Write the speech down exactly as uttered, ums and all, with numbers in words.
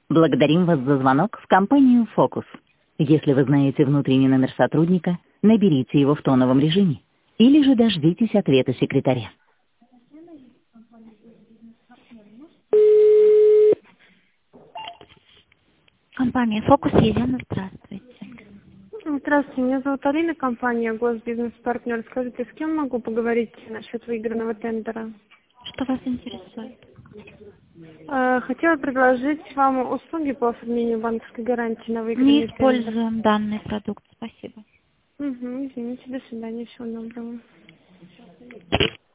Благодарим вас за звонок в компанию «Фокус». Если вы знаете внутренний номер сотрудника, наберите его в тоновом режиме. Или же дождитесь ответа секретаря. Компания «Фокус», Елена, здравствуйте. Здравствуйте, меня зовут Алина, компания «Госбизнес-партнер». Скажите, с кем могу поговорить насчет выигранного тендера? Что вас интересует? Э, Хотела предложить вам услуги по оформлению банковской гарантии на выигранный Не тендер. используем данный продукт, спасибо. Угу, извините, до свидания, всего доброго.